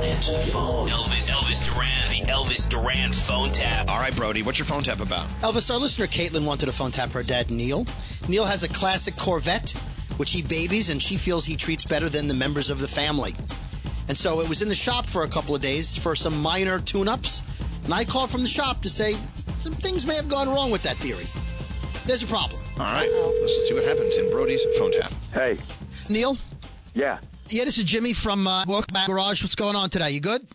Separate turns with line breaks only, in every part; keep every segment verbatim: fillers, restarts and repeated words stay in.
answer the phone.
Elvis, Elvis Duran, the Elvis Duran phone tap.
All right, Brody, what's your phone tap about?
Elvis, our listener Caitlin wanted to phone tap her dad, Neil. Neil has a classic Corvette, which he babies, and she feels he treats better than the members of the family. And so it was in the shop for a couple of days for some minor tune-ups, and I called from the shop to say some things may have gone wrong with that theory. There's a problem.
All right, let's see what happens in Brody's phone tap.
Hey.
Neil?
Yeah.
Yeah, this is Jimmy from uh, Walkback Garage. What's going on today? You good?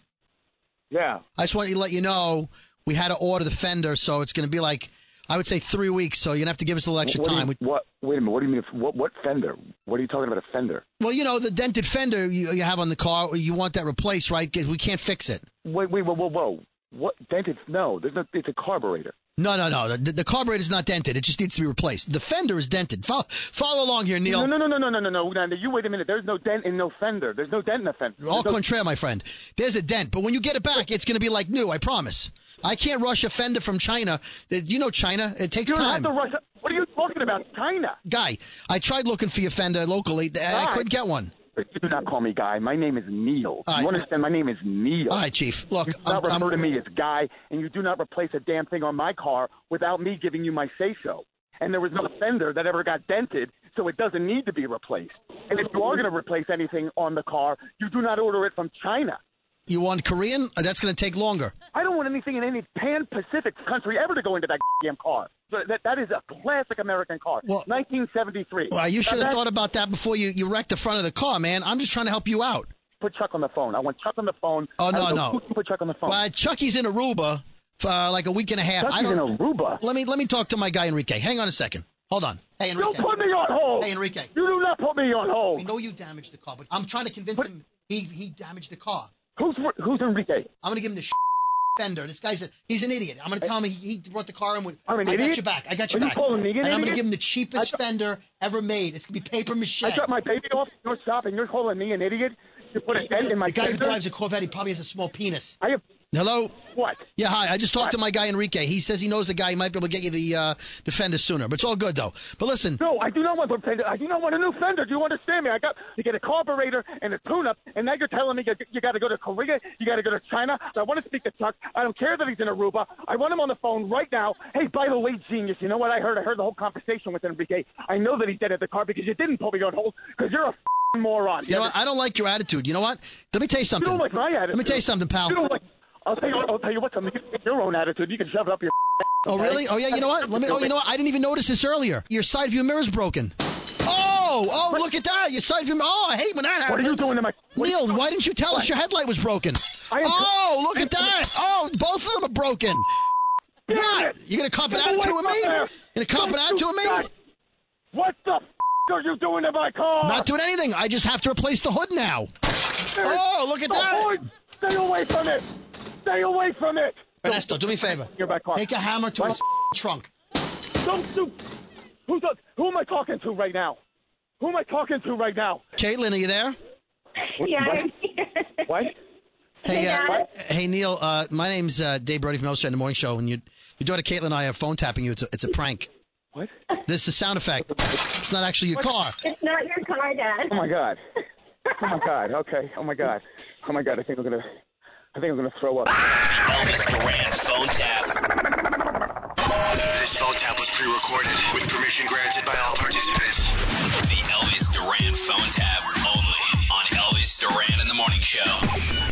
Yeah.
I just want to let you know we had to order the fender, so it's going to be like, I would say three weeks, so you're going to have to give us a little extra
what
time.
Do you, what? Wait a minute. What do you mean? What, what fender? What are you talking about, a fender?
Well, you know, the dented fender you, you have on the car, you want that replaced, right? 'Cause we can't fix it.
Wait, wait, whoa, whoa, whoa. What? Dented? No, there's no, it's a carburetor.
No, no, no. The, the carburetor is not dented. It just needs to be replaced. The fender is dented. Follow, follow along here, Neil.
No, no, no, no, no, no, no, no. You wait a minute. There's no dent in no fender. There's no dent in the fender.
Au
no...
contraire, my friend. There's a dent, but when you get it back, it's going to be like new, I promise. I can't rush a fender from China. You know China. It takes
you don't
time.
Have to rush it. What are you talking about, China?
Guy, I tried looking for your fender locally. I, I couldn't get one.
Do not call me Guy. My name is Neil.
All
you
right.
understand? My name is Neil.
All right, Chief. Look,
you do not
I'm,
refer
I'm,
to me as Guy, and you do not replace a damn thing on my car without me giving you my say-so. And there was no fender that ever got dented, so it doesn't need to be replaced. And if you are going to replace anything on the car, you do not order it from China.
You want Korean? That's going to take longer.
I don't want anything in any Pan-Pacific country ever to go into that damn car. That, that is a classic American car.
Well,
nineteen seventy-three.
Well, you should
now,
have
that,
thought about that before you, you wrecked the front of the car, man. I'm just trying to help you out.
Put Chuck on the phone. I want Chuck on the phone.
Oh, no, no.
Who can put Chuck on the phone?
Well, Chucky's in Aruba for uh, like a week and a half.
Chucky's
I don't,
in Aruba?
Let me, let me talk to my guy, Enrique. Hang on a second. Hold on. Hey, Enrique.
Don't put me on hold.
Hey, Enrique.
You do not put me on hold.
I know you damaged the car, but I'm trying to convince
but,
him he, he damaged the car.
Who's who's Enrique?
I'm going to give him the sh- fender. This guy's a, he's an idiot. I'm going to tell him he, he brought the car in with.
I'm an
I
idiot?
got you back. I got you
Are
back.
You calling me an
and
idiot?
I'm going to give him the cheapest
th-
fender ever made. It's going to be paper mache.
I got my baby off in your shop, and you're calling me an idiot? You put a dent in my
The guy
fender?
who drives a Corvette, he probably has a small penis.
I have.
Hello?
What?
Yeah, hi. I just talked
what?
to my guy Enrique. He says he knows a guy. He might be able to get you the uh, the fender sooner. But it's all good, though. But listen.
No, I do not want a fender. I do not want a new fender. Do you understand me? I got to get a carburetor and a tune-up, and now you're telling me you, you got to go to Korea, you got to go to China. I want to speak to Chuck. I don't care that he's in Aruba. I want him on the phone right now. Hey, by the way, genius, you know what I heard? I heard the whole conversation with Enrique. I know that he dented the car because you didn't put me on hold because you're a f***ing moron.
You know what? I don't like your attitude. You know what? Let me tell you something.
You don't like my attitude.
Let me tell you something, pal.
You don't like. I'll tell you what. I'll tell you what. Something. You get your own attitude. You can shove it up your.
Oh really? Oh yeah. You know what? Let me. Oh, you know what? I didn't even notice this earlier. Your side view mirror's broken. Oh, oh, what? Look at that. Your side view. Oh, I hate when that happens.
What are you doing to my?
Neil, why didn't you tell
what?
us your headlight was broken?
I am
oh, look at that. Oh, both of them are broken.
Damn
what?
It.
You gonna cop an
Get
attitude with me?
There.
You gonna cop an attitude with me?
God. What the f*** are you doing to my car?
Not doing anything. I just have to replace the hood now.
There
oh, look at
the
that.
Hood. Stay away from it. Stay away from it.
Ernesto, do me a favor. Take a hammer to
what?
his trunk.
Don't do. Who's the, who am I talking to right now? Who am I talking to right now?
Caitlin, are you there?
What,
yeah,
what?
I'm here.
What?
Hey, uh,
what?
hey, Neil. Uh, my name's uh, Dave Brody from Elvis in the Morning Show, and you, your daughter Caitlin and I are phone tapping you. It's a, it's a prank.
What?
This is a sound effect. It's not actually your
what?
car.
It's not your car, Dad.
Oh my God. Oh my God. Okay. Oh my God. Oh my God. I think I'm gonna. I think I'm gonna throw up.
Elvis Duran phone tap.
This phone tap was pre-recorded with permission granted by all participants.
The Elvis Duran phone tap only on Elvis Duran in the Morning Show.